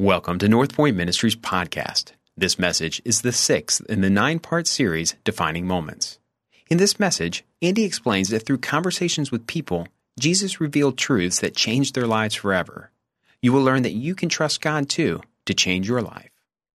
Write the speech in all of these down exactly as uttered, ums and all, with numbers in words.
Welcome to North Point Ministries podcast. This message is the sixth in the nine-part series, Defining Moments. In this message, Andy explains that through conversations with people, Jesus revealed truths that changed their lives forever. You will learn that you can trust God, too, to change your life.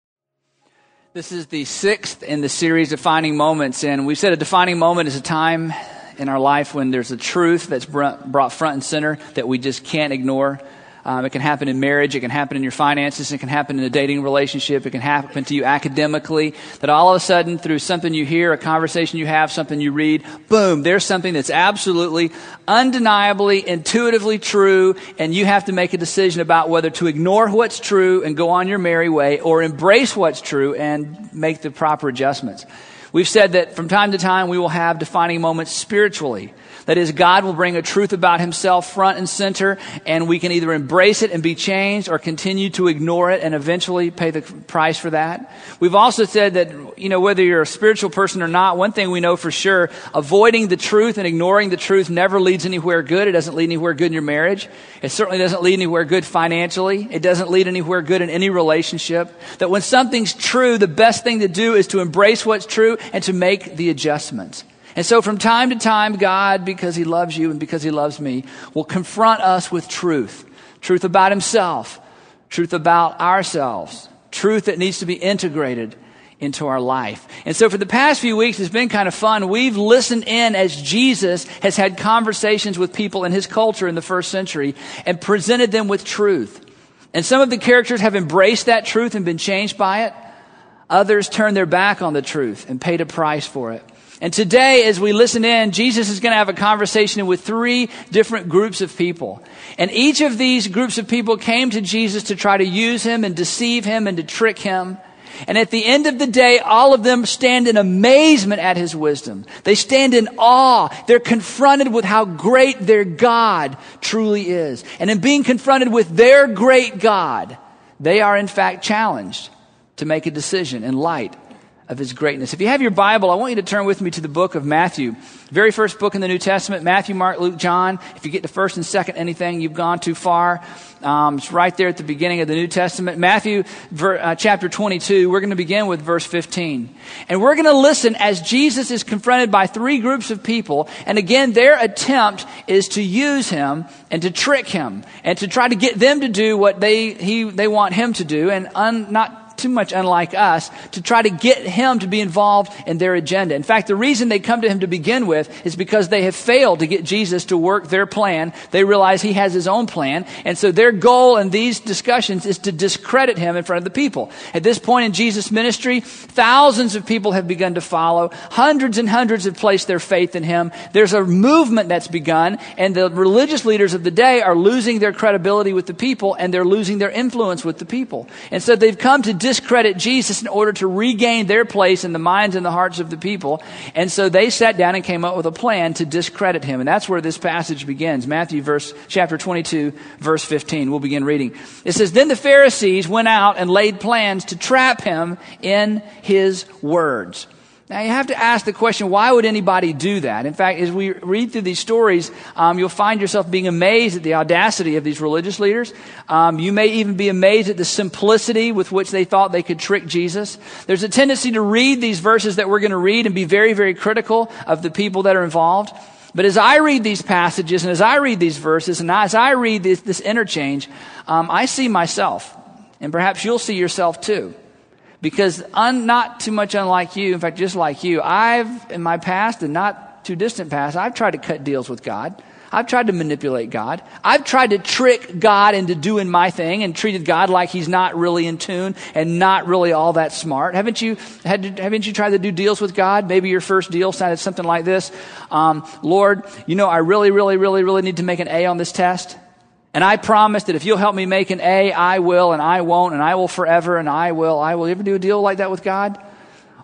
This is the sixth in the series, Defining Moments, and we've said a defining moment is a time in our life when there's a truth that's brought front and center that we just can't ignore. Um, it can happen in marriage, it can happen in your finances, it can happen in a dating relationship, it can happen to you academically, that all of a sudden through something you hear, a conversation you have, something you read, boom, there's something that's absolutely, undeniably, intuitively true, and you have to make a decision about whether to ignore what's true and go on your merry way or embrace what's true and make the proper adjustments. We've said that from time to time we will have defining moments spiritually. That is, God will bring a truth about himself front and center, and we can either embrace it and be changed or continue to ignore it and eventually pay the price for that. We've also said that, you know, whether you're a spiritual person or not, one thing we know for sure, avoiding the truth and ignoring the truth never leads anywhere good. It doesn't lead anywhere good in your marriage. It certainly doesn't lead anywhere good financially. It doesn't lead anywhere good in any relationship. That when something's true, the best thing to do is to embrace what's true and to make the adjustments. And so from time to time, God, because he loves you and because he loves me, will confront us with truth. Truth about himself. Truth about ourselves. Truth that needs to be integrated into our life. And so for the past few weeks, it's been kind of fun. We've listened in as Jesus has had conversations with people in his culture in the first century and presented them with truth. And some of the characters have embraced that truth and been changed by it. Others turned their back on the truth and paid a price for it. And today, as we listen in, Jesus is going to have a conversation with three different groups of people. And each of these groups of people came to Jesus to try to use him and deceive him and to trick him. And at the end of the day, all of them stand in amazement at his wisdom. They stand in awe. They're confronted with how great their God truly is. And in being confronted with their great God, they are in fact challenged to make a decision in light of his greatness. If you have your Bible, I want you to turn with me to the book of Matthew. Very first book in the New Testament, Matthew, Mark, Luke, John. If you get to first and second anything, you've gone too far. Um, it's right there at the beginning of the New Testament. Matthew ver, uh, chapter twenty-two, we're going to begin with verse fifteen. And we're going to listen as Jesus is confronted by three groups of people. And again, their attempt is to use him and to trick him and to try to get them to do what they he they want him to do, and un, not too much unlike us, to try to get him to be involved in their agenda. In fact, the reason they come to him to begin with is because they have failed to get Jesus to work their plan. They realize he has his own plan. And so their goal in these discussions is to discredit him in front of the people. At this point in Jesus' ministry, thousands of people have begun to follow. Hundreds and hundreds have placed their faith in him. There's a movement that's begun, and the religious leaders of the day are losing their credibility with the people, and they're losing their influence with the people. And so they've come to discredit Jesus in order to regain their place in the minds and the hearts of the people. And so they sat down and came up with a plan to discredit him. And that's where this passage begins. Matthew verse, chapter twenty-two, verse fifteen. We'll begin reading. It says, "Then the Pharisees went out and laid plans to trap him in his words." Now you have to ask the question, why would anybody do that? In fact, as we read through these stories, um, you'll find yourself being amazed at the audacity of these religious leaders. Um, you may even be amazed at the simplicity with which they thought they could trick Jesus. There's a tendency to read these verses that we're going to read and be very, very critical of the people that are involved. But as I read these passages and as I read these verses and as I read this, this interchange, um, I see myself. And perhaps you'll see yourself too. Because un, not too much unlike you, in fact, just like you, I've, in my past and not too distant past, I've tried to cut deals with God. I've tried to manipulate God. I've tried to trick God into doing my thing and treated God like he's not really in tune and not really all that smart. Haven't you had to, haven't you tried to do deals with God? Maybe your first deal sounded something like this. Um, Lord, you know, I really, really, really, really need to make an A on this test. And I promise that if you'll help me make an A, I will, and I won't, and I will forever, and I will, I will. You ever do a deal like that with God?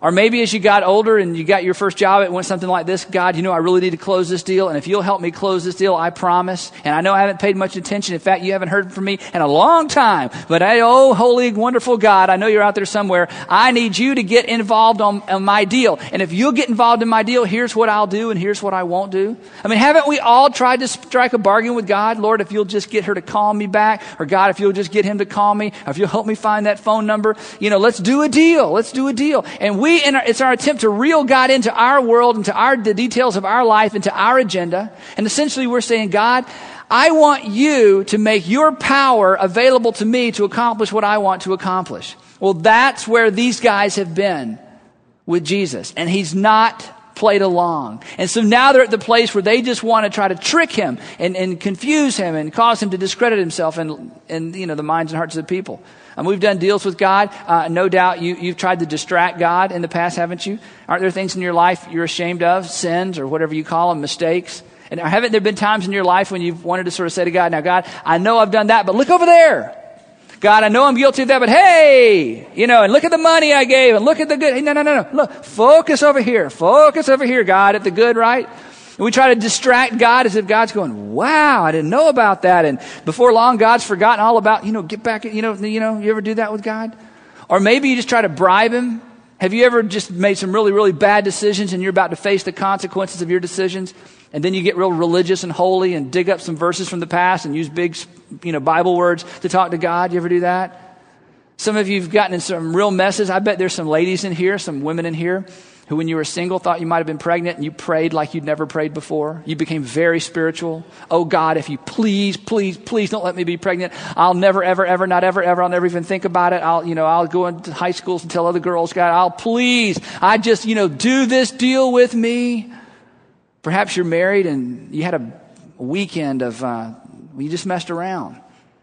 Or maybe as you got older and you got your first job, it went something like this. God, you know, I really need to close this deal. And if you'll help me close this deal, I promise. And I know I haven't paid much attention. In fact, you haven't heard from me in a long time. But I, oh, holy, wonderful God, I know you're out there somewhere. I need you to get involved on, on my deal. And if you'll get involved in my deal, here's what I'll do and here's what I won't do. I mean, haven't we all tried to strike a bargain with God? Lord, if you'll just get her to call me back. Or God, if you'll just get him to call me. Or if you'll help me find that phone number. You know, let's do a deal. Let's do a deal. And we We, in our, it's our attempt to reel God into our world, into our, the details of our life, into our agenda. And essentially we're saying, God, I want you to make your power available to me to accomplish what I want to accomplish. Well, that's where these guys have been with Jesus. And he's not played along. And so now they're at the place where they just want to try to trick him and, and confuse him and cause him to discredit himself in, in you know, the minds and hearts of the people. Um, we've done deals with God. Uh, no doubt you, you've tried to distract God in the past, haven't you? Aren't there things in your life you're ashamed of, sins or whatever you call them, mistakes? And haven't there been times in your life when you've wanted to sort of say to God, now God, I know I've done that, but look over there. God, I know I'm guilty of that, but hey, you know, and look at the money I gave and look at the good. Hey, no, no, no, no. Look, focus over here. Focus over here, God, at the good, right? And we try to distract God as if God's going, wow, I didn't know about that. And before long, God's forgotten all about, you know, get back, you know, you know, you ever do that with God? Or maybe you just try to bribe him. Have you ever just made some really, really bad decisions and you're about to face the consequences of your decisions? And then you get real religious and holy and dig up some verses from the past and use big, you know, Bible words to talk to God. You ever do that? Some of you have gotten in some real messes. I bet there's some ladies in here, some women in here, who when you were single thought you might have been pregnant and you prayed like you'd never prayed before. You became very spiritual. Oh God, if you please, please, please don't let me be pregnant. I'll never, ever, ever, not ever, ever, I'll never even think about it. I'll, you know, I'll go into high schools and tell other girls, God, I'll please, I just, you know, do this deal with me. Perhaps you're married and you had a weekend of, uh, you just messed around.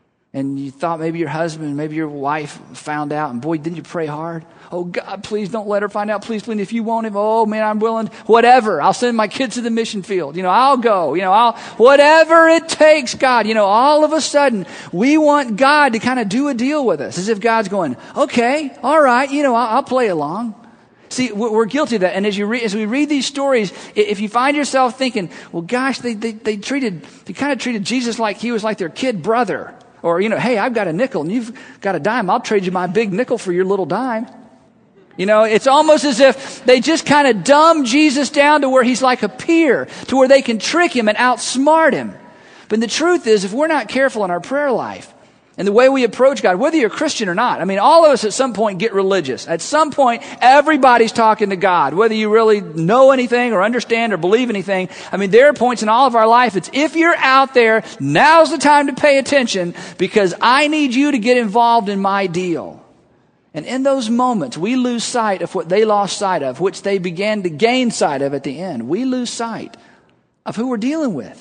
And you thought maybe your husband, maybe your wife found out. And boy, didn't you pray hard? Oh, God, please don't let her find out. Please, please, if you want him, oh, man, I'm willing. Whatever. I'll send my kids to the mission field. You know, I'll go. You know, I'll, whatever it takes, God. You know, all of a sudden, we want God to kind of do a deal with us. As if God's going, okay, all right, you know, I'll, I'll play along. See, we're guilty of that. And as you read, as we read these stories, if you find yourself thinking, well, gosh, they, they, they treated, they kind of treated Jesus like he was like their kid brother. Or, you know, hey, I've got a nickel and you've got a dime. I'll trade you my big nickel for your little dime. You know, it's almost as if they just kind of dumb Jesus down to where he's like a peer, to where they can trick him and outsmart him. But the truth is, if we're not careful in our prayer life and the way we approach God, whether you're a Christian or not, I mean, all of us at some point get religious. At some point, everybody's talking to God, whether you really know anything or understand or believe anything. I mean, there are points in all of our life. It's if you're out there, now's the time to pay attention because I need you to get involved in my deal. And in those moments, we lose sight of what they lost sight of, which they began to gain sight of at the end. We lose sight of who we're dealing with.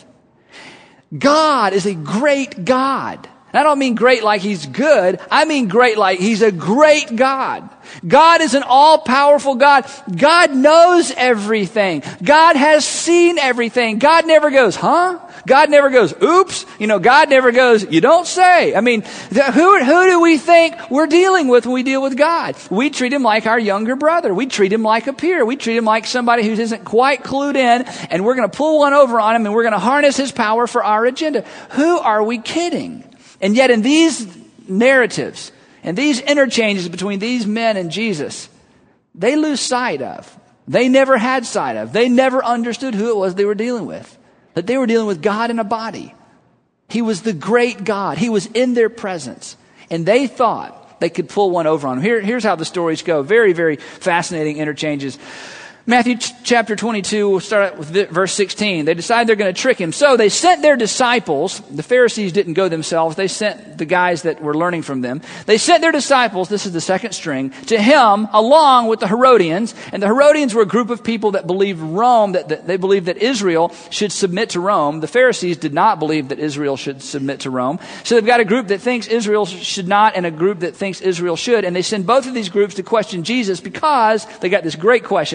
God is a great God. And I don't mean great like he's good. I mean great like he's a great God. God is an all-powerful God. God knows everything. God has seen everything. God never goes, huh? God never goes, oops. You know, God never goes, you don't say. I mean, who, who do we think we're dealing with when we deal with God? We treat him like our younger brother. We treat him like a peer. We treat him like somebody who isn't quite clued in, and we're going to pull one over on him, and we're going to harness his power for our agenda. Who are we kidding? And yet in these narratives and these interchanges between these men and Jesus, they lose sight of. They never had sight of. They never understood who it was they were dealing with. That they were dealing with God in a body. He was the great God. He was in their presence. And they thought they could pull one over on him. Here, here's how the stories go. Very, very fascinating interchanges. Matthew ch- chapter twenty-two, we'll start with verse sixteen. They decide they're going to trick him. So they sent their disciples. The Pharisees didn't go themselves. They sent the guys that were learning from them. They sent their disciples, this is the second string, to him along with the Herodians. And the Herodians were a group of people that believed Rome, that, that they believed that Israel should submit to Rome. The Pharisees did not believe that Israel should submit to Rome. So they've got a group that thinks Israel should not and a group that thinks Israel should. And they send both of these groups to question Jesus because they got this great question. They've spent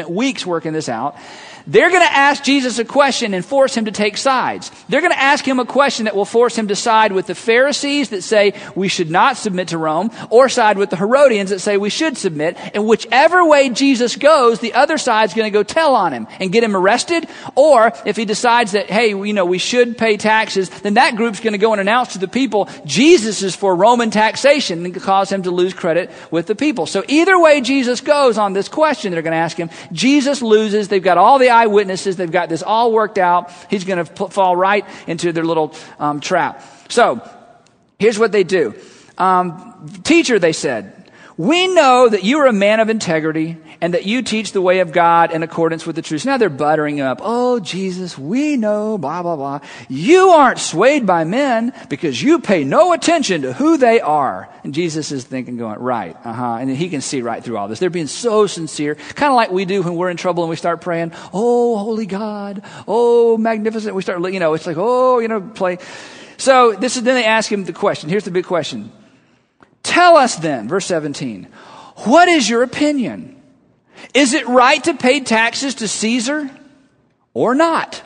spent weeks working this out. They're going to ask Jesus a question and force him to take sides. They're going to ask him a question that will force him to side with the Pharisees that say we should not submit to Rome, or side with the Herodians that say we should submit. And whichever way Jesus goes, the other side's going to go tell on him and get him arrested. Or if he decides that, hey, you know, we should pay taxes, then that group's going to go and announce to the people Jesus is for Roman taxation and cause him to lose credit with the people. So either way Jesus goes on this question they're going to ask him, Jesus loses. They've got all the eyewitnesses. They've got this all worked out. He's going to p- fall right into their little um, trap. So here's what they do. Um, Teacher, they said, we know that you are a man of integrity and that you teach the way of God in accordance with the truth. So now they're buttering up. Oh, Jesus, we know, blah, blah, blah. You aren't swayed by men because you pay no attention to who they are. And Jesus is thinking, going, right, uh-huh. And he can see right through all this. They're being so sincere, kind of like we do when we're in trouble and we start praying, oh, holy God, oh, magnificent. We start, you know, it's like, oh, you know, play. So this is, then they ask him the question. Here's the big question. Tell us then, verse seventeen, what is your opinion? Is it right to pay taxes to Caesar or not?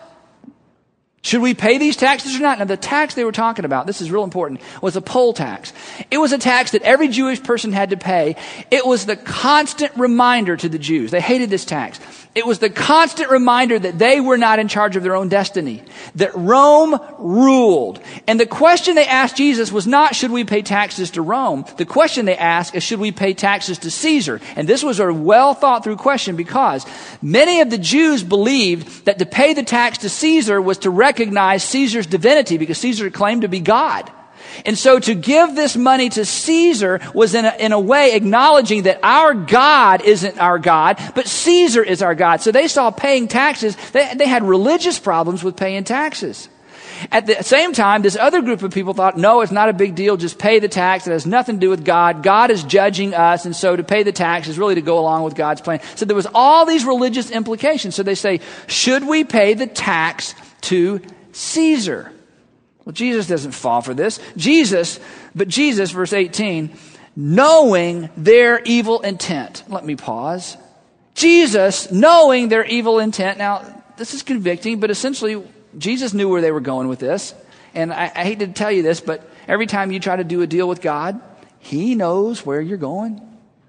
Should we pay these taxes or not? Now, the tax they were talking about, this is real important, was a poll tax. It was a tax that every Jewish person had to pay. It was the constant reminder to the Jews. They hated this tax. It was the constant reminder that they were not in charge of their own destiny, that Rome ruled. And the question they asked Jesus was not, should we pay taxes to Rome? The question they asked is, should we pay taxes to Caesar? And this was a well thought through question because many of the Jews believed that to pay the tax to Caesar was to recognize Caesar's divinity because Caesar claimed to be God. And so to give this money to Caesar was in a, in a way acknowledging that our God isn't our God, but Caesar is our God. So they saw paying taxes, they, they had religious problems with paying taxes. At the same time, this other group of people thought, no, it's not a big deal, just pay the tax. It has nothing to do with God. God is judging us, and so to pay the tax is really to go along with God's plan. So there was all these religious implications. So they say, should we pay the tax to Caesar? Well, Jesus doesn't fall for this. Jesus, but Jesus, verse eighteen, knowing their evil intent. Let me pause. Jesus, knowing their evil intent. Now, this is convicting, but essentially, Jesus knew where they were going with this. And I, I hate to tell you this, but every time you try to do a deal with God, he knows where you're going.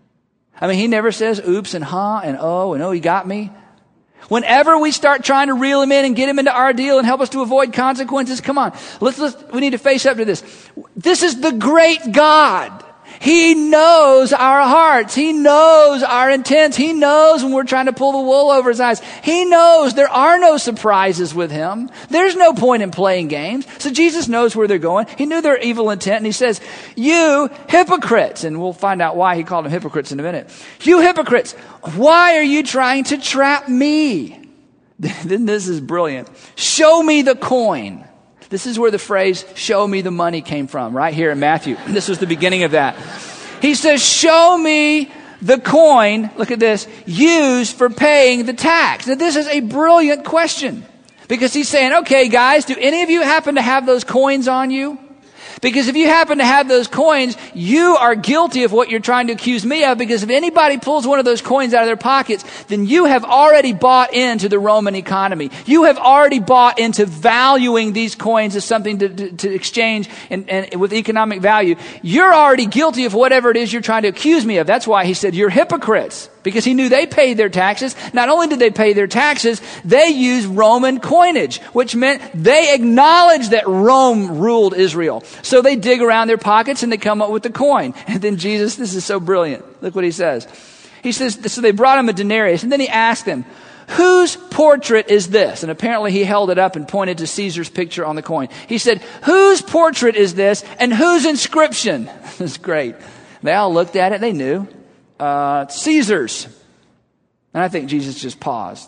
I mean, he never says oops and huh and oh and oh, he got me. Whenever we start trying to reel him in and get him into our deal and help us to avoid consequences, come on, let's, let's, we need to face up to this. This is the great God. He knows our hearts. He knows our intents. He knows when we're trying to pull the wool over his eyes. He knows there are no surprises with him. There's no point in playing games. So Jesus knows where they're going. He knew their evil intent, and he says, you hypocrites, and we'll find out why he called them hypocrites in a minute. You hypocrites, why are you trying to trap me? Then this is brilliant. Show me the coin. This is where the phrase, show me the money came from, right here in Matthew. This was the beginning of that. He says, show me the coin, look at this, used for paying the tax. Now, this is a brilliant question because he's saying, okay, guys, do any of you happen to have those coins on you? Because if you happen to have those coins, you are guilty of what you're trying to accuse me of, because if anybody pulls one of those coins out of their pockets, then you have already bought into the Roman economy. You have already bought into valuing these coins as something to, to, to exchange and, and with economic value. You're already guilty of whatever it is you're trying to accuse me of. That's why he said, you're hypocrites. Because he knew they paid their taxes. Not only did they pay their taxes, they used Roman coinage, which meant they acknowledged that Rome ruled Israel. So they dig around their pockets and they come up with the coin. And then Jesus, this is so brilliant. Look what he says. He says, so they brought him a denarius, and then he asked them, whose portrait is this? And apparently he held it up and pointed to Caesar's picture on the coin. He said, whose portrait is this and whose inscription? That's great. They all looked at it. They knew. Uh, Caesar's. And I think Jesus just paused.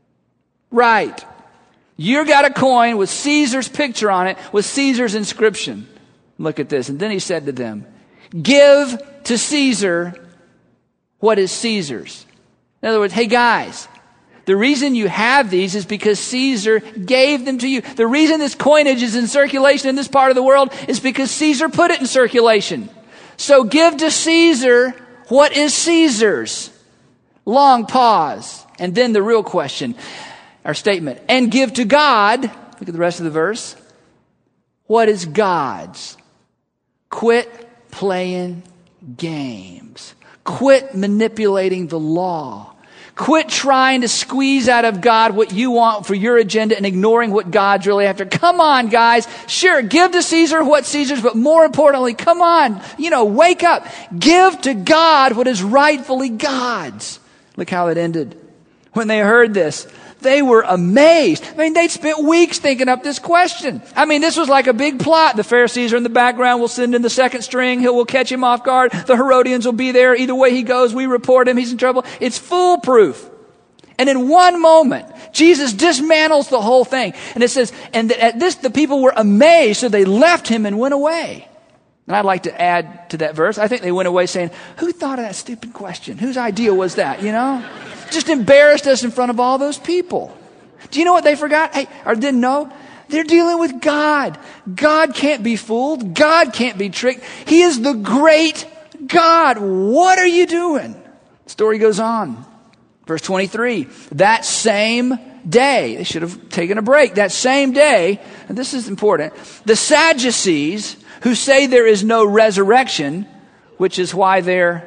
Right. You got a coin with Caesar's picture on it, with Caesar's inscription. Look at this. And then he said to them, give to Caesar what is Caesar's. In other words, hey guys, the reason you have these is because Caesar gave them to you. The reason this coinage is in circulation in this part of the world is because Caesar put it in circulation. So give to Caesar what is Caesar's. Long pause. And then the real question, our statement, and give to God, look at the rest of the verse, what is God's? Quit playing games. Quit manipulating the law. Quit trying to squeeze out of God what you want for your agenda and ignoring what God's really after. Come on, guys. Sure, give to Caesar what Caesar's, but more importantly, come on, you know, wake up. Give to God what is rightfully God's. Look how it ended. When they heard this, they were amazed. I mean, they'd spent weeks thinking up this question. I mean, this was like a big plot. The Pharisees are in the background. We'll send in the second string. He'll, we'll catch him off guard. The Herodians will be there. Either way he goes, we report him. He's in trouble. It's foolproof. And in one moment, Jesus dismantles the whole thing. And it says, and at this, the people were amazed, so they left him and went away. And I'd like to add to that verse, I think they went away saying, who thought of that stupid question? Whose idea was that, you know? Just embarrassed us in front of all those people. Do you know what they forgot? Hey, or didn't know? They're dealing with God. God can't be fooled. God can't be tricked. He is the great God. What are you doing? The story goes on. Verse twenty-three, that same day, they should have taken a break. That same day, and this is important, the Sadducees who say there is no resurrection, which is why they're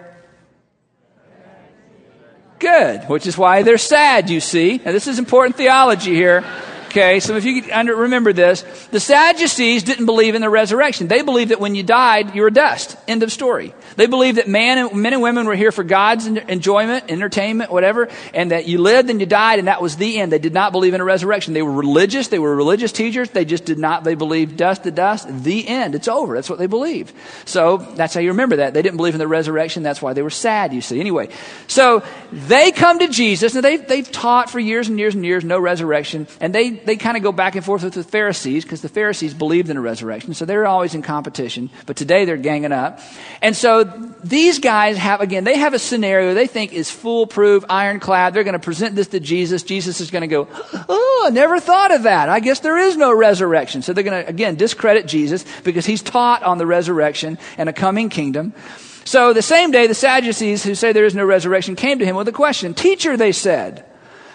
good, which is why they're sad, you see. Now, this is important theology here. Okay, so if you could under, remember this, the Sadducees didn't believe in the resurrection. They believed that when you died, you were dust. End of story. They believed that man and, men and women were here for God's enjoyment, entertainment, whatever, and that you lived and you died, and that was the end. They did not believe in a resurrection. They were religious. They were religious teachers. They just did not. They believed dust to dust. The end. It's over. That's what they believed. So that's how you remember that. They didn't believe in the resurrection. That's why they were sad, you see. Anyway, so they come to Jesus, and they've, they've taught for years and years and years no resurrection, and they They kind of go back and forth with the Pharisees because the Pharisees believed in a resurrection. So they're always in competition. But today they're ganging up. And so these guys have, again, they have a scenario they think is foolproof, ironclad. They're going to present this to Jesus. Jesus is going to go, oh, I never thought of that. I guess there is no resurrection. So they're going to, again, discredit Jesus because he's taught on the resurrection and a coming kingdom. So the same day, the Sadducees who say there is no resurrection came to him with a question. Teacher, they said,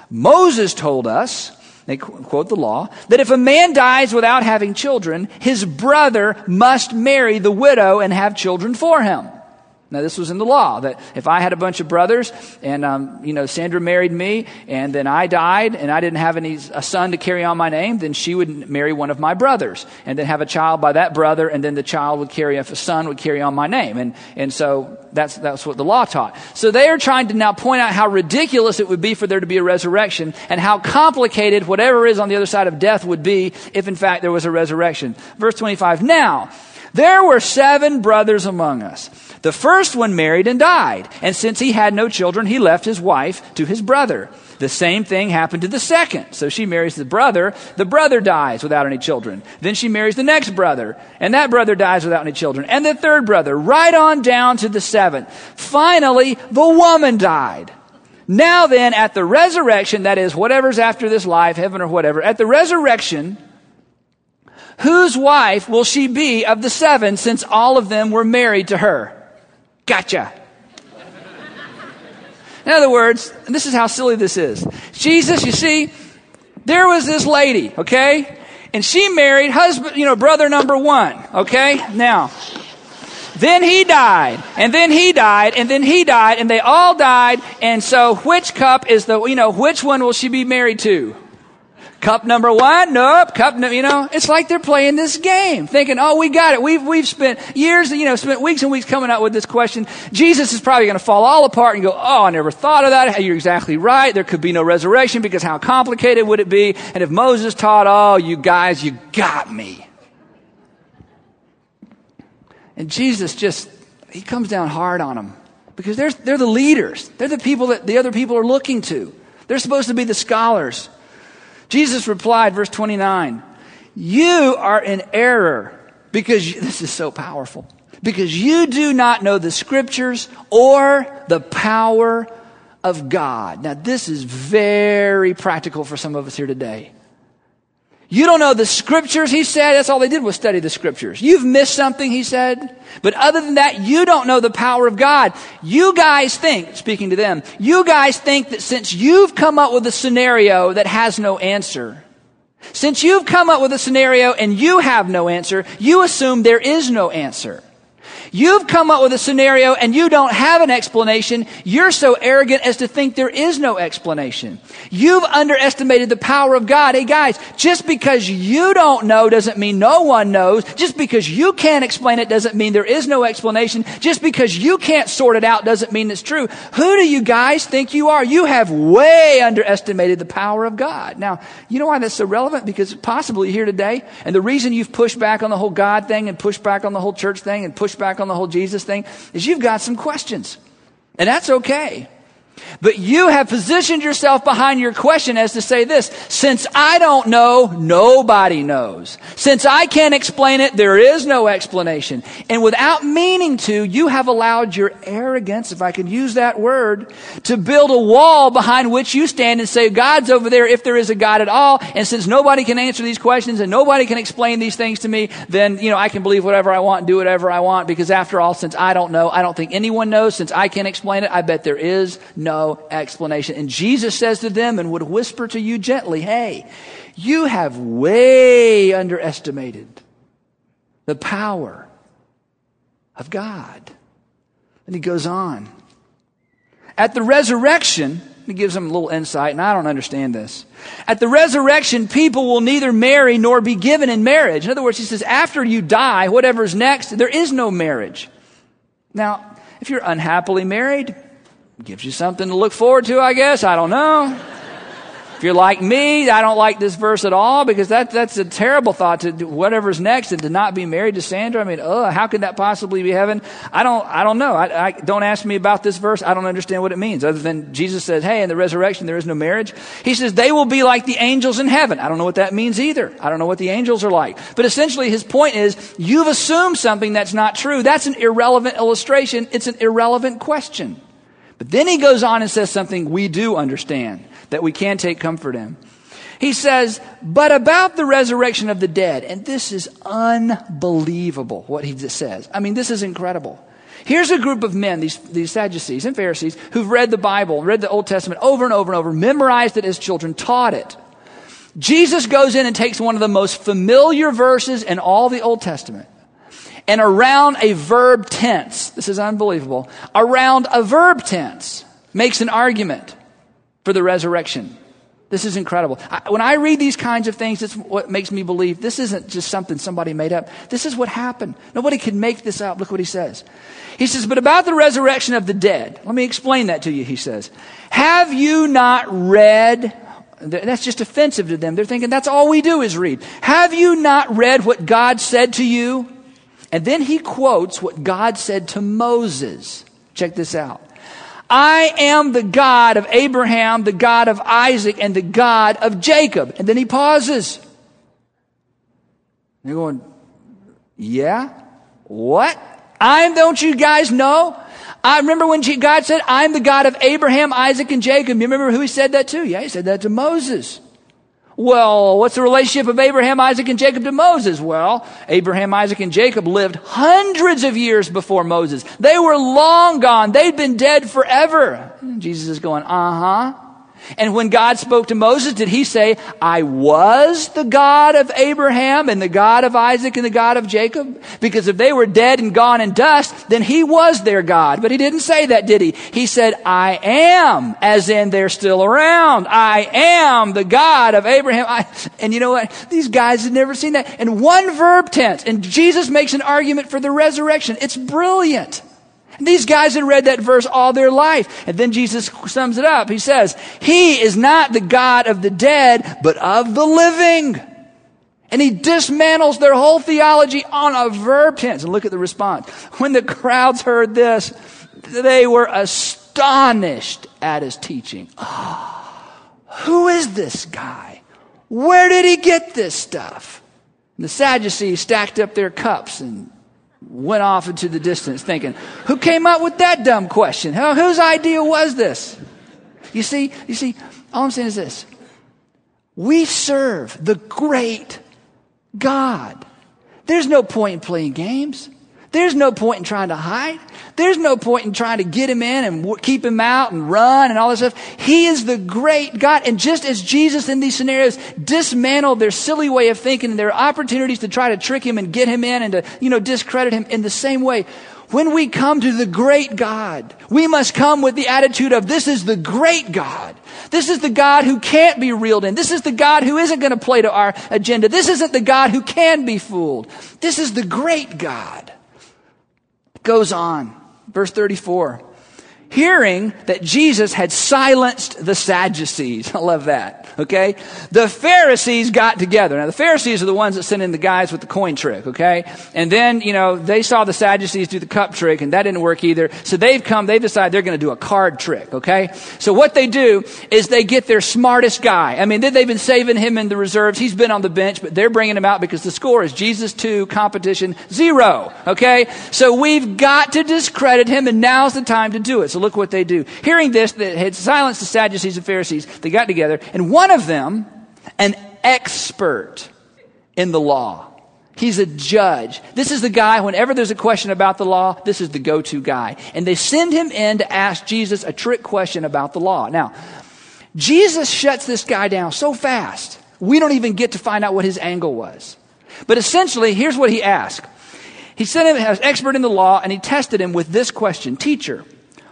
Moses told us, they quote the law, that if a man dies without having children, his brother must marry the widow and have children for him. Now, this was in the law, that if I had a bunch of brothers and, um, you know, Sandra married me and then I died and I didn't have any a son to carry on my name, then she would marry one of my brothers and then have a child by that brother, and then the child would carry, if a son would carry on my name. And, and so that's, that's what the law taught. So they are trying to now point out how ridiculous it would be for there to be a resurrection and how complicated whatever is on the other side of death would be if in fact there was a resurrection. Verse twenty-five, now, there were seven brothers among us. The first one married and died, and since he had no children, he left his wife to his brother. The same thing happened to the second. So she marries the brother. The brother dies without any children. Then she marries the next brother, and that brother dies without any children. And the third brother, right on down to the seventh. Finally, the woman died. Now then, at the resurrection, that is, whatever's after this life, heaven or whatever, at the resurrection, whose wife will she be of the seven, since all of them were married to her? Gotcha. In other words, and this is how silly this is. Jesus, you see, there was this lady, okay? And she married husband, you know, brother number one, okay? Now, then he died, and then he died, and then he died, and they all died. And so which cup is the, you know, which one will she be married to? Cup number one? Nope. Cup, no, you know, it's like they're playing this game, thinking, oh, we got it. We've, we've spent years, you know, spent weeks and weeks coming out with this question. Jesus is probably going to fall all apart and go, oh, I never thought of that. You're exactly right. There could be no resurrection because how complicated would it be? And if Moses taught, oh, you guys, you got me. And Jesus just, he comes down hard on them because they're, they're the leaders. They're the people that the other people are looking to. They're supposed to be the scholars. Jesus replied, verse twenty-nine, you are in error because you, this is so powerful, because you do not know the scriptures or the power of God. Now, this is very practical for some of us here today. You don't know the scriptures, he said. That's all they did was study the scriptures. You've missed something, he said. But other than that, you don't know the power of God. You guys think, speaking to them, you guys think that since you've come up with a scenario that has no answer, since you've come up with a scenario and you have no answer, you assume there is no answer. You've come up with a scenario and you don't have an explanation. You're so arrogant as to think there is no explanation. You've underestimated the power of God. Hey guys, just because you don't know doesn't mean no one knows. Just because you can't explain it doesn't mean there is no explanation. Just because you can't sort it out doesn't mean it's true. Who do you guys think you are? You have way underestimated the power of God. Now, you know why that's so relevant? Because possibly you're here today, and the reason you've pushed back on the whole God thing and pushed back on the whole church thing and pushed back on the whole Jesus thing is you've got some questions. And that's okay. But you have positioned yourself behind your question as to say this: since I don't know, nobody knows. Since I can't explain it, there is no explanation. And without meaning to, you have allowed your arrogance, if I can use that word, to build a wall behind which you stand and say, God's over there if there is a God at all. And since nobody can answer these questions and nobody can explain these things to me, then, you know, I can believe whatever I want and do whatever I want, because after all, since I don't know, I don't think anyone knows. Since I can't explain it, I bet there is no No explanation. And Jesus says to them and would whisper to you gently, hey, you have way underestimated the power of God. And he goes on. At the resurrection, he gives them a little insight, and I don't understand this. At the resurrection, people will neither marry nor be given in marriage. In other words, he says, after you die, whatever's next, there is no marriage. Now, if you're unhappily married, gives you something to look forward to, I guess. I don't know. If you're like me, I don't like this verse at all, because that that's a terrible thought, to do whatever's next and to not be married to Sandra. I mean, oh, how could that possibly be heaven? I don't I don't know. I, I don't ask me about this verse. I don't understand what it means, other than Jesus says, hey, in the resurrection there is no marriage. He says they will be like the angels in heaven. I don't know what that means either. I don't know what the angels are like. But essentially his point is, you've assumed something that's not true. That's an irrelevant illustration. It's an irrelevant question. But then he goes on and says something we do understand, that we can take comfort in. He says, but about the resurrection of the dead, and this is unbelievable what he just says. I mean, this is incredible. Here's a group of men, these, these Sadducees and Pharisees, who've read the Bible, read the Old Testament over and over and over, memorized it as children, taught it. Jesus goes in and takes one of the most familiar verses in all the Old Testament, and around a verb tense, this is unbelievable, around a verb tense, makes an argument for the resurrection. This is incredible. I, when I read these kinds of things, it's what makes me believe this isn't just something somebody made up. This is what happened. Nobody could make this up. Look what he says. He says, but about the resurrection of the dead, let me explain that to you, he says. Have you not read... That's just offensive to them. They're thinking that's all we do is read. Have you not read what God said to you? And then he quotes what God said to Moses. Check this out. I am the God of Abraham, the God of Isaac, and the God of Jacob. And then he pauses. You're going, yeah? What? I'm, don't you guys know? I remember when God said, I'm the God of Abraham, Isaac, and Jacob. You remember who he said that to? Yeah, he said that to Moses. Well, what's the relationship of Abraham, Isaac, and Jacob to Moses? Well, Abraham, Isaac, and Jacob lived hundreds of years before Moses. They were long gone. They'd been dead forever. And Jesus is going, uh-huh. And when God spoke to Moses, did he say, I was the God of Abraham and the God of Isaac and the God of Jacob? Because if they were dead and gone in dust, then he was their God. But he didn't say that, did he? He said, I am, as in they're still around. I am the God of Abraham. I, and you know what? These guys had never seen that. And one verb tense. And Jesus makes an argument for the resurrection. It's brilliant. These guys had read that verse all their life. And then Jesus sums it up. He says, he is not the God of the dead, but of the living. And he dismantles their whole theology on a verb tense. And look at the response. When the crowds heard this, they were astonished at his teaching. Oh, who is this guy? Where did he get this stuff? And the Sadducees stacked up their cups and went off into the distance thinking, who came up with that dumb question? Whose idea was this? You see, you see, all I'm saying is this. We serve the great God. There's no point in playing games. There's no point in trying to hide. There's no point in trying to get him in and w- keep him out and run and all this stuff. He is the great God. And just as Jesus in these scenarios dismantled their silly way of thinking and their opportunities to try to trick him and get him in and to, you know, discredit him, in the same way, when we come to the great God, we must come with the attitude of, this is the great God. This is the God who can't be reeled in. This is the God who isn't going to play to our agenda. This isn't the God who can be fooled. This is the great God. Goes on, verse thirty-four. Hearing that Jesus had silenced the Sadducees. I love that. Okay. The Pharisees got together. Now the Pharisees are the ones that sent in the guys with the coin trick. Okay. And then, you know, they saw the Sadducees do the cup trick and that didn't work either. So they've come, they've decided they're going to do a card trick. Okay. So what they do is they get their smartest guy. I mean, they've been saving him in the reserves. He's been on the bench, but they're bringing him out because the score is Jesus two, competition zero. Okay. So we've got to discredit him and now's the time to do it. So look what they do. Hearing this, that had silenced the Sadducees and Pharisees, they got together, and one of them, an expert in the law. He's a judge. This is the guy, whenever there's a question about the law, this is the go-to guy. And they send him in to ask Jesus a trick question about the law. Now, Jesus shuts this guy down so fast, we don't even get to find out what his angle was. But essentially, here's what he asked. He sent him as expert in the law, and he tested him with this question. Teacher,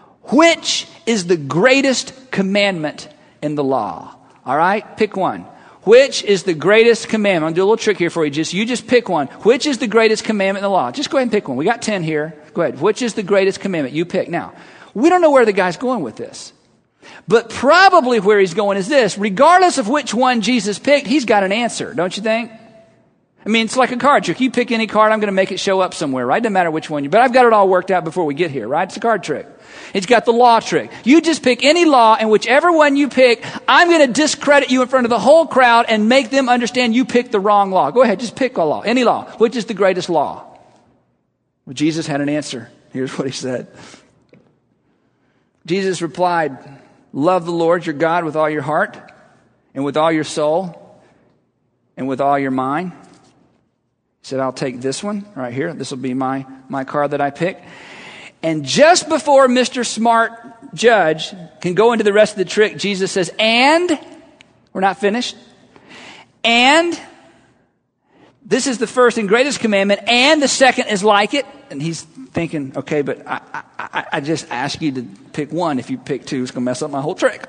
which is the greatest commandment in the law? All right, pick one. Which is the greatest commandment? I'm going to do a little trick here for you. Just, you just pick one. Which is the greatest commandment in the law? Just go ahead and pick one. We got ten here. Go ahead. Which is the greatest commandment? You pick. Now, we don't know where the guy's going with this. But probably where he's going is this. Regardless of which one Jesus picked, he's got an answer, don't you think? I mean, it's like a card trick. You pick any card, I'm going to make it show up somewhere, right? Doesn't matter which one you, but I've got it all worked out before we get here, right? It's a card trick. It's got the law trick. You just pick any law, and whichever one you pick, I'm going to discredit you in front of the whole crowd and make them understand you picked the wrong law. Go ahead, just pick a law, any law. Which is the greatest law? Well, Jesus had an answer. Here's what he said. Jesus replied, love the Lord your God with all your heart and with all your soul and with all your mind. He said, I'll take this one right here. This will be my, my card that I pick. And just before Mister Smart Judge can go into the rest of the trick, Jesus says, and, we're not finished, and this is the first and greatest commandment, and the second is like it. And he's thinking, okay, but I, I, I just asked you to pick one. If you pick two, it's going to mess up my whole trick.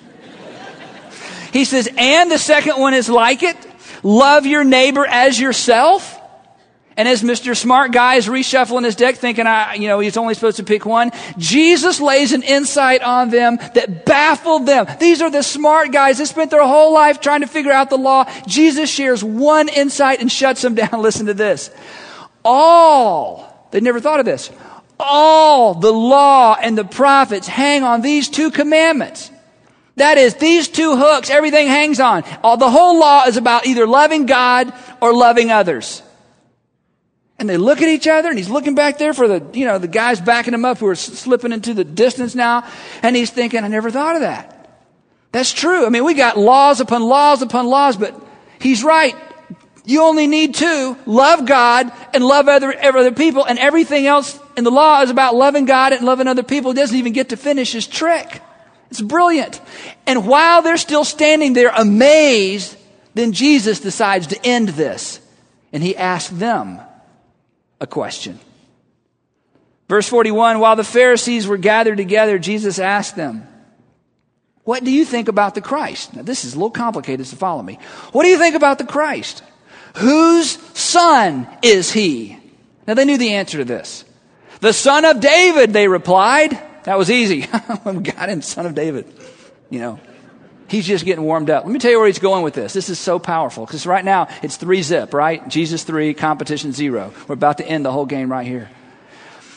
He says, and the second one is like it. Love your neighbor as yourself. And as Mister Smart Guy is reshuffling his deck, thinking, I, you know, he's only supposed to pick one, Jesus lays an insight on them that baffled them. These are the smart guys that spent their whole life trying to figure out the law. Jesus shares one insight and shuts them down. Listen to this. All, they never thought of this, all the law and the prophets hang on these two commandments. That is, these two hooks, everything hangs on. All, the whole law is about either loving God or loving others. And they look at each other, and he's looking back there for the, you know, the guys backing him up who are slipping into the distance now. And he's thinking, I never thought of that. That's true. I mean, we got laws upon laws upon laws, but he's right. You only need two. Love God and love other, other people. And everything else in the law is about loving God and loving other people. He doesn't even get to finish his trick. It's brilliant. And while they're still standing there amazed, then Jesus decides to end this. And he asks them a question. Verse forty-one, while the Pharisees were gathered together, Jesus asked them, what do you think about the Christ? Now, this is a little complicated, so follow me. What do you think about the Christ? Whose son is he? Now, they knew the answer to this. The son of David, they replied. That was easy. God and son of David. You know, he's just getting warmed up. Let me tell you where he's going with this. This is so powerful because right now it's three zip, right? Jesus three, competition zero. We're about to end the whole game right here.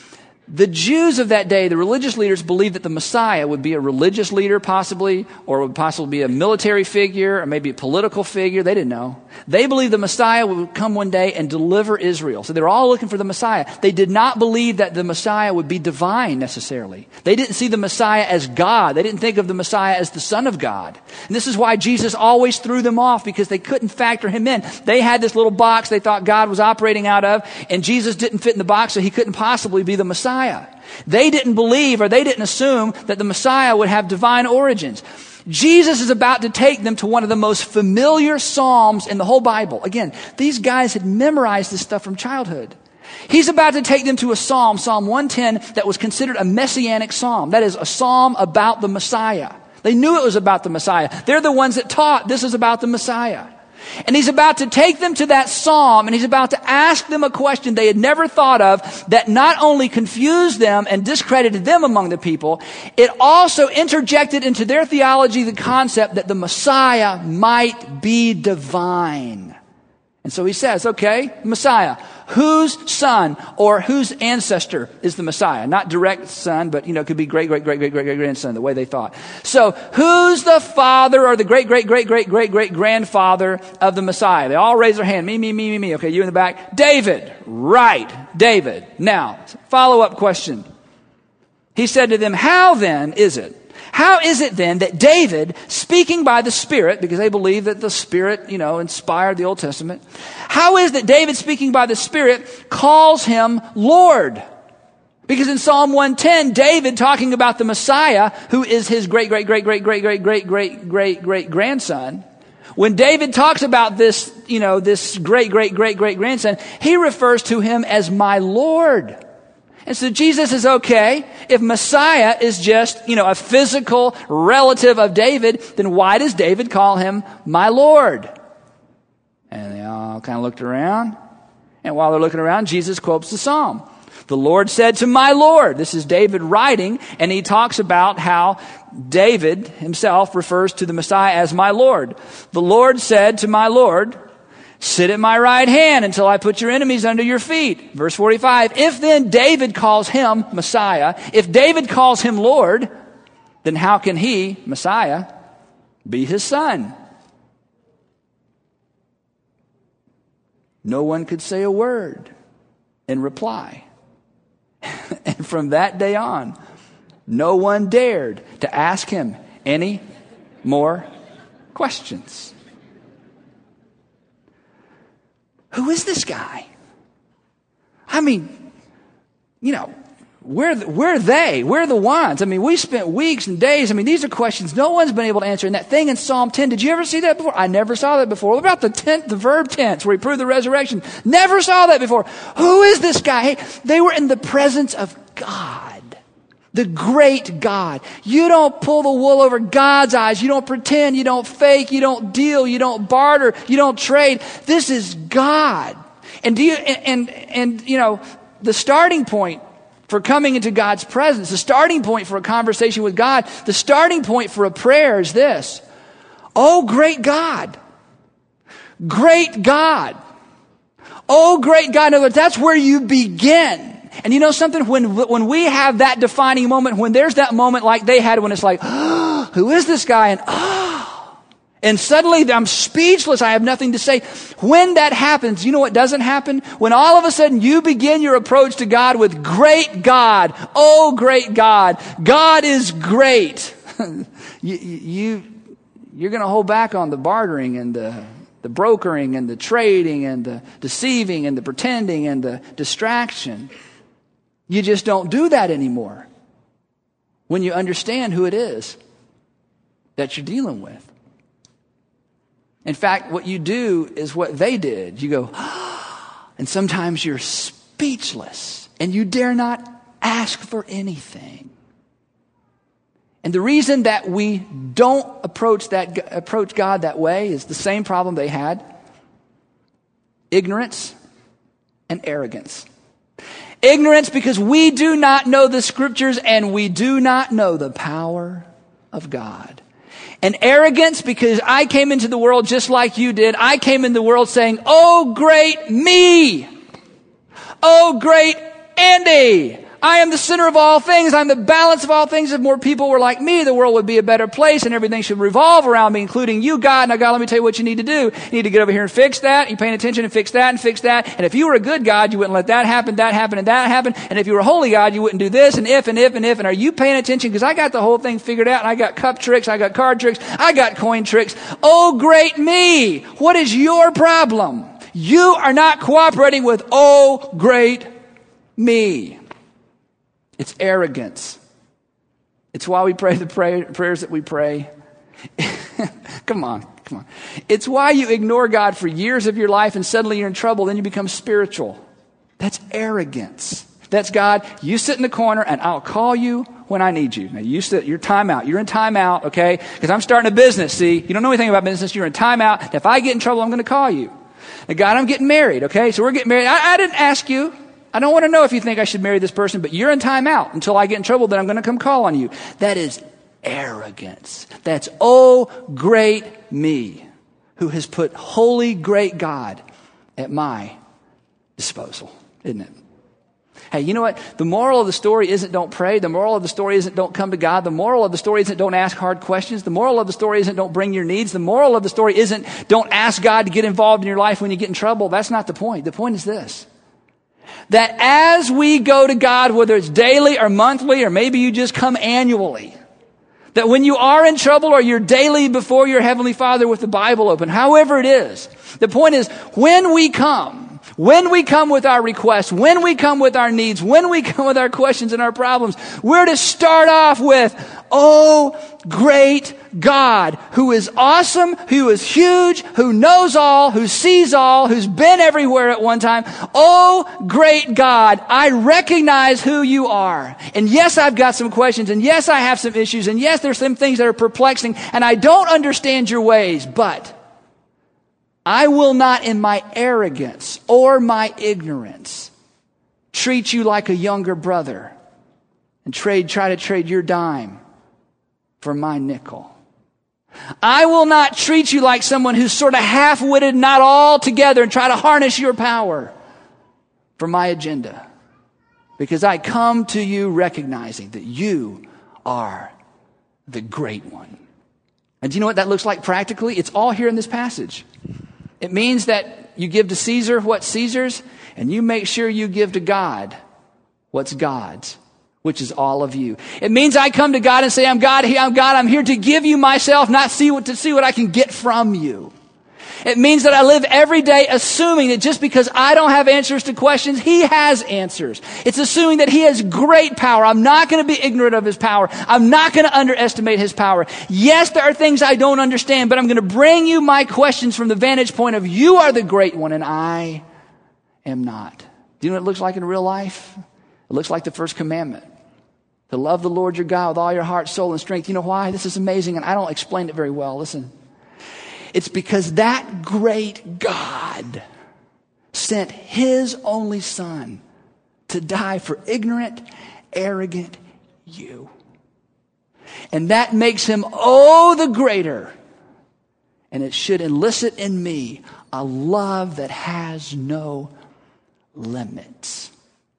The Jews of that day, the religious leaders, believed that the Messiah would be a religious leader possibly, or would possibly be a military figure, or maybe a political figure. They didn't know. They believed the Messiah would come one day and deliver Israel. So they were all looking for the Messiah. They did not believe that the Messiah would be divine necessarily. They didn't see the Messiah as God. They didn't think of the Messiah as the Son of God. And this is why Jesus always threw them off, because they couldn't factor him in. They had this little box they thought God was operating out of, and Jesus didn't fit in the box, so he couldn't possibly be the Messiah. They didn't believe, or they didn't assume, that the Messiah would have divine origins. Jesus is about to take them to one of the most familiar Psalms in the whole Bible. Again, these guys had memorized this stuff from childhood. He's about to take them to a Psalm, Psalm one ten, that was considered a messianic Psalm. That is a Psalm about the Messiah. They knew it was about the Messiah. They're the ones that taught this is about the Messiah. And he's about to take them to that psalm, and he's about to ask them a question they had never thought of that not only confused them and discredited them among the people, it also interjected into their theology the concept that the Messiah might be divine. And so he says, okay, Messiah, whose son or whose ancestor is the Messiah? Not direct son, but, you know, it could be great, great, great, great, great, great grandson, the way they thought. So who's the father or the great, great, great, great, great, great grandfather of the Messiah? They all raise their hand. Me, me, me, me, me. Okay, you in the back. David. Right. David. Now, follow-up question. He said to them, how then is it? How is it then that David, speaking by the Spirit, because they believe that the Spirit, you know, inspired the Old Testament, how is that David, speaking by the Spirit, calls him Lord? Because in Psalm one ten, David, talking about the Messiah, who is his great, great, great, great, great, great, great, great, great, great grandson, when David talks about this, you know, this great, great, great, great grandson, he refers to him as my Lord. And so Jesus is okay. If Messiah is just, you know, a physical relative of David, then why does David call him my Lord? And they all kind of looked around. And while they're looking around, Jesus quotes the Psalm. The Lord said to my Lord. This is David writing, and he talks about how David himself refers to the Messiah as my Lord. The Lord said to my Lord, sit at my right hand until I put your enemies under your feet. Verse forty-five, if then David calls him Messiah, if David calls him Lord, then how can he, Messiah, be his son? No one could say a word in reply. And from that day on, no one dared to ask him any more questions. Who is this guy? I mean, you know, we're, we're they, we're the ones. I mean, we spent weeks and days. I mean, these are questions no one's been able to answer. And that thing in Psalm ten, did you ever see that before? I never saw that before. What about the tenth, the verb tense, where he proved the resurrection? Never saw that before. Who is this guy? Hey, they were in the presence of God. The great God. You don't pull the wool over God's eyes. You don't pretend. You don't fake. You don't deal. You don't barter. You don't trade. This is God. And do you, and, and, and, you know, the starting point for coming into God's presence, the starting point for a conversation with God, the starting point for a prayer is this. Oh, great God. Great God. Oh, great God. In other words, that's where you begin. And you know something? When when we have that defining moment, when there's that moment like they had, when it's like, oh, who is this guy? And oh, and suddenly I'm speechless. I have nothing to say. When that happens, you know what doesn't happen? When all of a sudden you begin your approach to God with great God. Oh, great God. God is great. you, you, you're going to hold back on the bartering and the, the brokering and the trading and the deceiving and the pretending and the distraction. You just don't do that anymore when you understand who it is that you're dealing with. In fact, what you do is what they did. You go, oh, and sometimes you're speechless and you dare not ask for anything. And the reason that we don't approach that approach God that way is the same problem they had. Ignorance and arrogance. Ignorance because we do not know the scriptures and we do not know the power of God. And arrogance because I came into the world just like you did. I came in the world saying, oh, great me. Oh, great Andy. I am the center of all things. I'm the balance of all things. If more people were like me, the world would be a better place and everything should revolve around me, including you, God. Now, God, let me tell you what you need to do. You need to get over here and fix that. You're paying attention and fix that and fix that. And if you were a good God, you wouldn't let that happen, that happen, and that happen. And if you were a holy God, you wouldn't do this and if and if and if. And are you paying attention? Because I got the whole thing figured out, and I got cup tricks, I got card tricks, I got coin tricks. Oh, great me. What is your problem? You are not cooperating with oh, great me. It's arrogance. It's why we pray the pray, prayers that we pray. Come on, come on. It's why you ignore God for years of your life and suddenly you're in trouble, then you become spiritual. That's arrogance. That's God, you sit in the corner and I'll call you when I need you. Now you sit, you're timeout. You're in timeout, okay? Because I'm starting a business, see? You don't know anything about business, you're in timeout. If I get in trouble, I'm going to call you. Now God, I'm getting married, okay? So we're getting married. I, I didn't ask you. I don't want to know if you think I should marry this person, but you're in timeout. Until I get in trouble, then I'm going to come call on you. That is arrogance. That's, oh, great me, who has put holy, great God at my disposal, isn't it? Hey, you know what? The moral of the story isn't don't pray. The moral of the story isn't don't come to God. The moral of the story isn't don't ask hard questions. The moral of the story isn't don't bring your needs. The moral of the story isn't don't ask God to get involved in your life when you get in trouble. That's not the point. The point is this. That as we go to God, whether it's daily or monthly, or maybe you just come annually, that when you are in trouble or you're daily before your Heavenly Father with the Bible open, however it is, the point is when we come, when we come with our requests, when we come with our needs, when we come with our questions and our problems, we're to start off with, oh, great God, who is awesome, who is huge, who knows all, who sees all, who's been everywhere at one time. Oh, great God, I recognize who you are. And yes, I've got some questions, and yes, I have some issues, and yes, there's some things that are perplexing, and I don't understand your ways, but I will not in my arrogance or my ignorance treat you like a younger brother and trade, try to trade your dime for my nickel. I will not treat you like someone who's sort of half-witted, not all together, and try to harness your power for my agenda. Because I come to you recognizing that you are the great one. And do you know what that looks like practically? It's all here in this passage. It means that you give to Caesar what's Caesar's, and you make sure you give to God what's God's, which is all of you. It means I come to God and say, I'm God, I'm God, I'm here to give you myself, not see what to see what I can get from you. It means that I live every day assuming that just because I don't have answers to questions, He has answers. It's assuming that He has great power. I'm not going to be ignorant of His power. I'm not going to underestimate His power. Yes, there are things I don't understand, but I'm going to bring you my questions from the vantage point of you are the great one and I am not. Do you know what it looks like in real life? It looks like the first commandment. To love the Lord your God with all your heart, soul, and strength. You know why? This is amazing, and I don't explain it very well. Listen. It's because that great God sent His only Son to die for ignorant, arrogant you. And that makes Him oh the greater. And it should elicit in me a love that has no limits.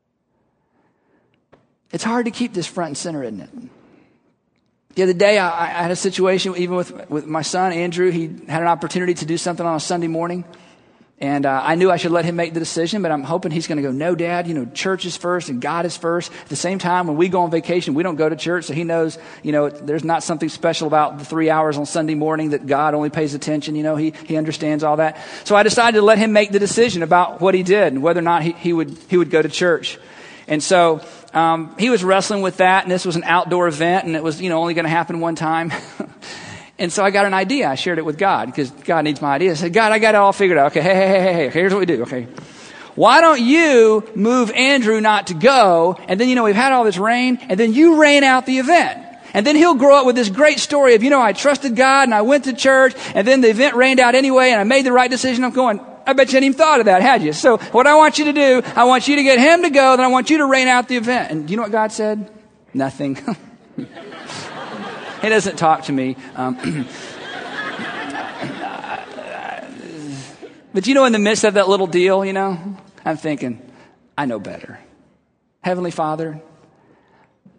It's hard to keep this front and center, isn't it? The other day, I, I had a situation even with, with my son, Andrew. He had an opportunity to do something on a Sunday morning. And uh, I knew I should let him make the decision, but I'm hoping he's going to go, no, Dad, you know, church is first and God is first. At the same time, when we go on vacation, we don't go to church. So he knows, you know, there's not something special about the three hours on Sunday morning that God only pays attention. You know, he, he understands all that. So I decided to let him make the decision about what he did and whether or not he, he would he would go to church. And so um, he was wrestling with that, and this was an outdoor event, and it was, you know, only going to happen one time. And so I got an idea. I shared it with God because God needs my idea. I said, God, I got it all figured out. Okay, hey, hey, hey, hey, okay, here's what we do. Okay, why don't you move Andrew not to go, and then, you know, we've had all this rain, and then you rain out the event. And then he'll grow up with this great story of, you know, I trusted God, and I went to church, and then the event rained out anyway, and I made the right decision. I'm going, I bet you hadn't even thought of that, had you? So what I want you to do, I want you to get him to go, then I want you to rain out the event. And do you know what God said? Nothing. He doesn't talk to me. Um, but you know, in the midst of that little deal, you know, I'm thinking, I know better. Heavenly Father,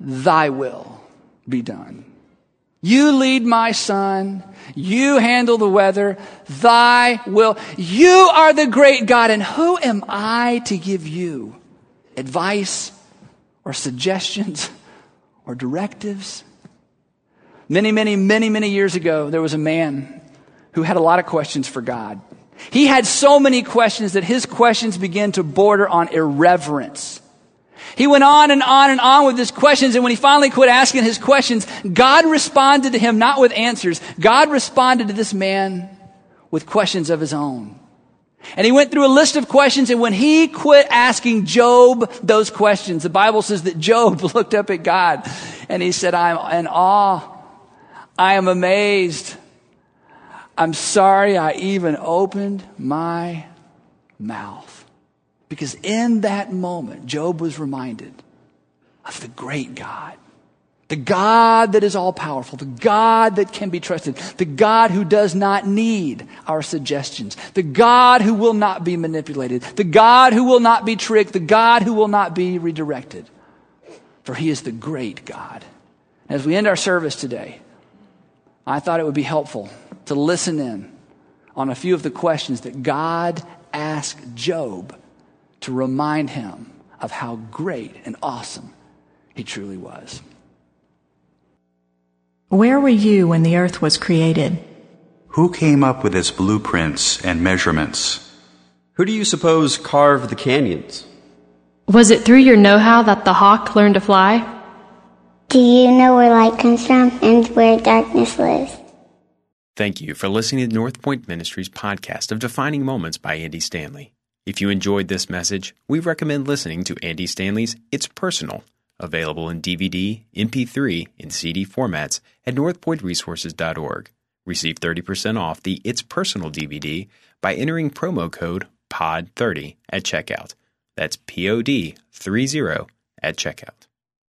thy will be done. You lead my son. You handle the weather. Thy will. You are the great God. And who am I to give you advice or suggestions or directives? Many, many, many, many years ago, there was a man who had a lot of questions for God. He had so many questions that his questions began to border on irreverence. He went on and on and on with his questions, and when he finally quit asking his questions, God responded to him not with answers. God responded to this man with questions of his own. And he went through a list of questions, and when he quit asking Job those questions, the Bible says that Job looked up at God and he said, I'm in awe. I am amazed. I'm sorry I even opened my mouth. Because in that moment, Job was reminded of the great God. The God that is all-powerful. The God that can be trusted. The God who does not need our suggestions. The God who will not be manipulated. The God who will not be tricked. The God who will not be redirected. For he is the great God. As we end our service today, I thought it would be helpful to listen in on a few of the questions that God asked Job to remind him of how great and awesome he truly was. Where were you when the earth was created? Who came up with its blueprints and measurements? Who do you suppose carved the canyons? Was it through your know-how that the hawk learned to fly? Do you know where light comes from and where darkness lives? Thank you for listening to North Point Ministries podcast of Defining Moments by Andy Stanley. If you enjoyed this message, we recommend listening to Andy Stanley's It's Personal, available in D V D, M P three, and C D formats at north point resources dot org. Receive thirty percent off the It's Personal D V D by entering promo code P O D thirty at checkout. That's P O D thirty at checkout.